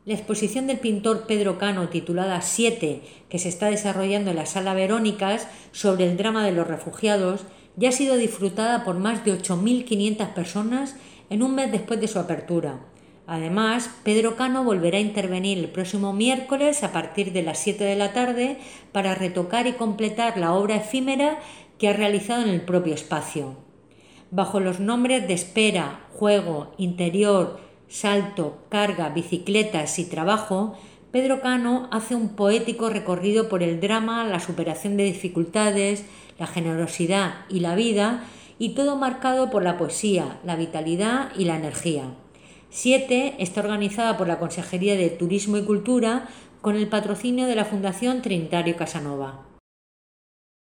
La exposición del pintor Pedro Cano, titulada 7, que se está desarrollando en la Sala Verónicas sobre el drama de los refugiados, ya ha sido disfrutada por más de 8.500 personas en un mes después de su apertura. Además, Pedro Cano volverá a intervenir el próximo miércoles a partir de las 7 de la tarde para retocar y completar la obra efímera que ha realizado en el propio espacio. Bajo los nombres de Espera, Juego, Interior, Salto, Carga, Bicicletas y Trabajo, Pedro Cano hace un poético recorrido por el drama, la superación de dificultades, la generosidad y la vida, y todo marcado por la poesía, la vitalidad y la energía. 7 está organizada por la Consejería de Turismo y Cultura con el patrocinio de la Fundación Trinitario Casanova.